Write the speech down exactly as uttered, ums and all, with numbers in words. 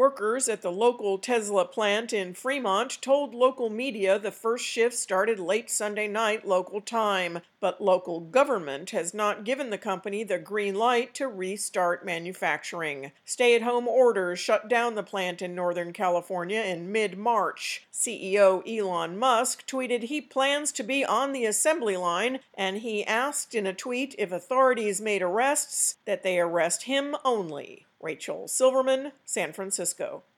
Workers at the local Tesla plant in Fremont told local media the first shift started late Sunday night local time, but local government has not given the company the green light to restart manufacturing. Stay-at-home orders shut down the plant in Northern California in mid-March. C E O Elon Musk tweeted he plans to be on the assembly line, and he asked in a tweet if authorities made arrests, that they arrest him only. Rachel Silverman, San Francisco.